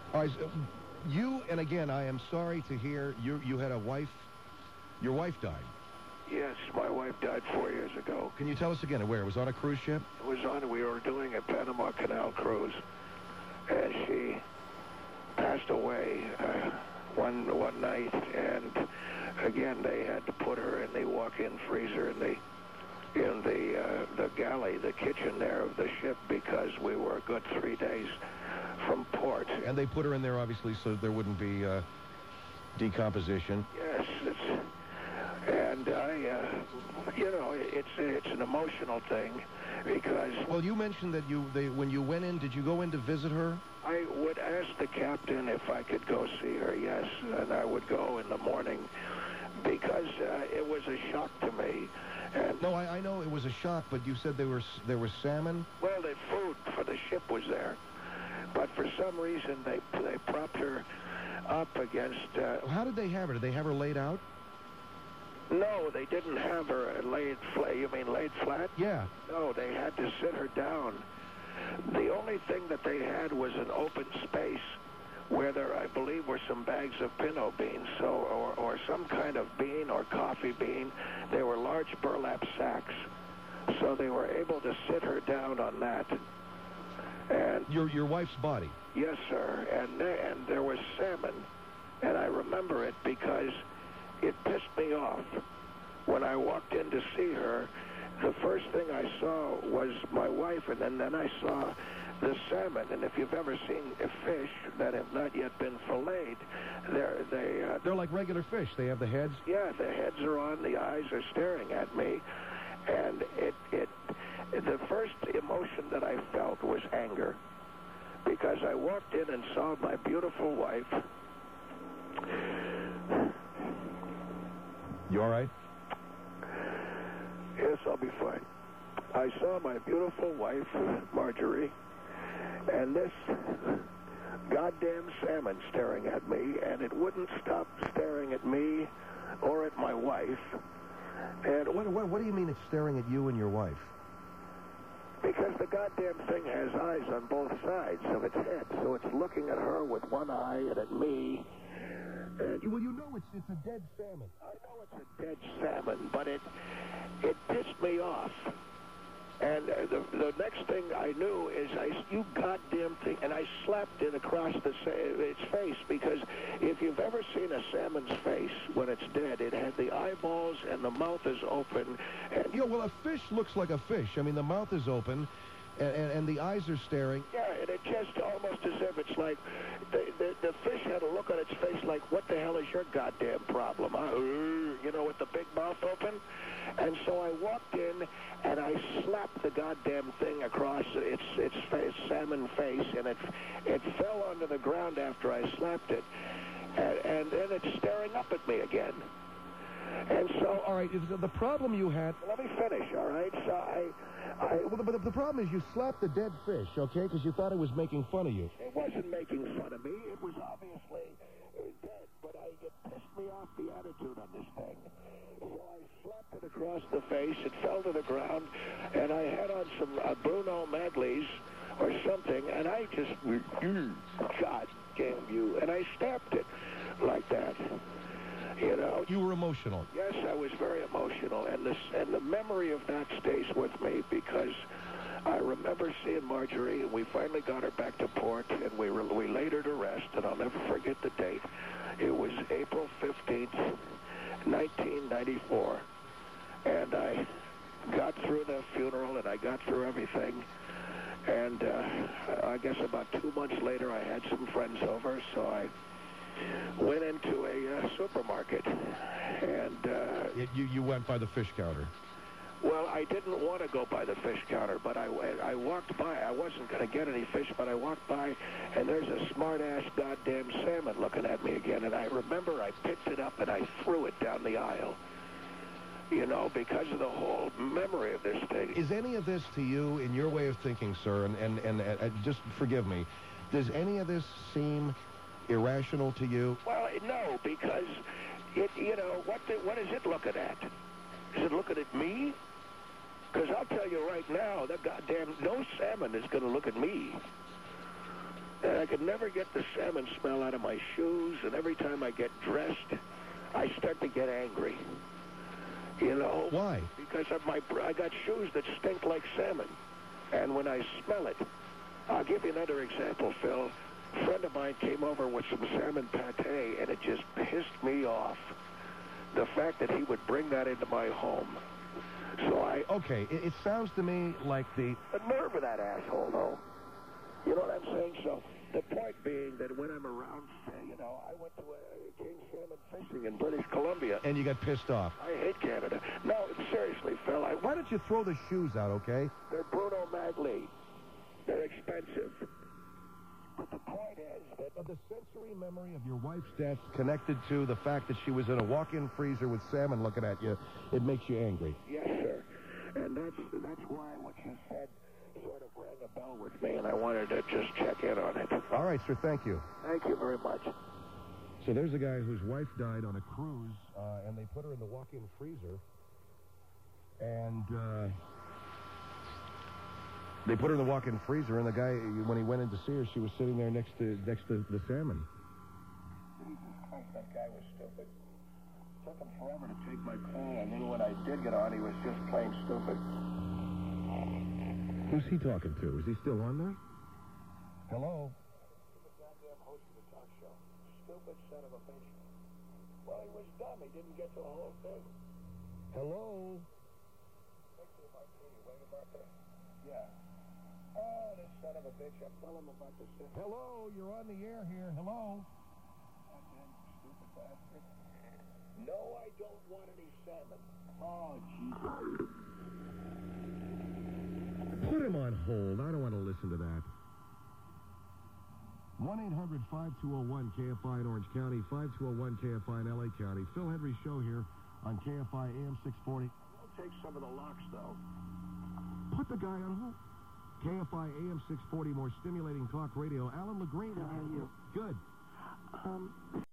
All right, so you, and again, I am sorry to hear you had a wife. Your wife died. Yes, my wife died 4 years ago. Can you tell us again where? It was on a cruise ship? It was on, we were doing a Panama Canal cruise, and she passed away one night, and again, they had to put her in the walk-in freezer in the galley, the kitchen there of the ship, because we were a good 3 days from port. And they put her in there, obviously, so there wouldn't be decomposition. Yes, and it's an emotional thing, because... Well, you mentioned that when you went in, did you go in to visit her? I would ask the captain if I could go see her, yes, and I would go in the morning, because it was a shock to me. And no, I know it was a shock, but you said there was salmon? Well, the food for the ship was there, but for some reason they propped her up against... How did they have her? Did they have her laid out? No, they didn't have her laid flat. You mean laid flat? Yeah. No, they had to sit her down. The only thing that they had was an open space where there, I believe, were some bags of pinto beans, or some kind of bean or coffee bean. They were large burlap sacks, so they were able to sit her down on that. And your wife's body? Yes, sir. And there was salmon, and I remember it because it pissed me off. When I walked in to see her, the first thing I saw was my wife, and then I saw the salmon. And if you've ever seen a fish that have not yet been filleted, they're like regular fish. They have the heads? Yeah, the heads are on, the eyes are staring at me. And the first emotion that I felt was anger, because I walked in and saw my beautiful wife. You all right? Yes, I'll be fine. I saw my beautiful wife, Marjorie, and this goddamn salmon staring at me, and it wouldn't stop staring at me or at my wife. And what do you mean it's staring at you and your wife? Because the goddamn thing has eyes on both sides of its head, so it's looking at her with one eye and at me. Well, you know it's a dead salmon. I know it's a dead salmon, but it pissed me off. And the next thing I knew is, you goddamn thing, and I slapped it across its face, because if you've ever seen a salmon's face when it's dead, it had the eyeballs and the mouth is open. And, well, a fish looks like a fish. I mean, the mouth is open, and the eyes are staring. Yeah, and it just almost as if it's like the fish had a look on its face like, what the hell is your goddamn problem? With the big mouth open. And so I walked in and I slapped the goddamn thing across its face, salmon face, and it fell onto the ground after I slapped it. And then it's staring up at me again. And so... All right, the problem you had... Let me finish, all right? So but the problem is you slapped the dead fish, okay, because you thought it was making fun of you. It wasn't making fun of me. It was obviously dead, but it pissed me off, the attitude on this thing. So I slapped it across the face. It fell to the ground, and I had on some Bruno Magli's or something, and I just... God damn you. And I stabbed it like that. You were emotional. Yes, I was very emotional, and the memory of that stays with me, because I remember seeing Marjorie, and we finally got her back to port, and we laid her to rest, and I'll never forget the date. It was April 15th, 1994, and I got through the funeral, and I got through everything, and I guess about 2 months later, I had some friends over, so I went into a supermarket, and... You went by the fish counter? Well, I didn't want to go by the fish counter, but I walked by. I wasn't going to get any fish, but I walked by, and there's a smart-ass goddamn salmon looking at me again, and I remember I picked it up and I threw it down the aisle, because of the whole memory of this thing. Is any of this to you, in your way of thinking, sir, and just forgive me, does any of this seem irrational to you? Well, no, because what is it looking at? Is it looking at me? Because I'll tell you right now, no salmon is going to look at me. could never get the salmon smell out of my shoes, and every time I get dressed, I start to get angry. You know? Why? Because I got shoes that stink like salmon. And when I smell it, I'll give you another example, Phil. A friend of mine came over with some salmon pate, and it just pissed me off. The fact that he would bring that into my home. So Okay, it sounds to me like the nerve of that asshole, though. You know what I'm saying? So the point being that when I'm around, you know, I went to King Salmon fishing in British Columbia. And you got pissed off. I hate Canada. No, seriously, Phil. Why don't you throw the shoes out, okay? They're Bruno Magli. They're expensive. But the point is that The sensory memory of your wife's death connected to the fact that she was in a walk-in freezer with salmon looking at you, it makes you angry. Yes, sir. And that's why what you said sort of rang a bell with me, and I wanted to just check in on it. All right, sir, thank you. Thank you very much. So there's a guy whose wife died on a cruise, and they put her in the walk-in freezer. And they put her in the walk-in freezer, and the guy, when he went in to see her, she was sitting there next to the salmon. Jesus Christ, that guy was stupid. It took him forever to take my call, and then when I did get on, he was just plain stupid. Who's he talking to? Is he still on there? Hello? The goddamn host of the talk show. Stupid son of a bitch. Well, he was dumb. He didn't get to the whole thing. Hello? Thank you, Martini. Wait about that. Yeah. Oh, this son of a bitch. I'll tell him about this. Hello, you're on the air here. Hello? Goddamn stupid bastard. No, I don't want any salmon. Oh, Jesus. Put him on hold. I don't want to listen to that. 1-800-5201-KFI in Orange County, 5201-KFI in L.A. County. Phil Hendry Show here on KFI AM 640. I'll take some of the locks, though. Put the guy on hold. KFI AM 640, more stimulating talk radio. Alan LeGreen. How are you? Good.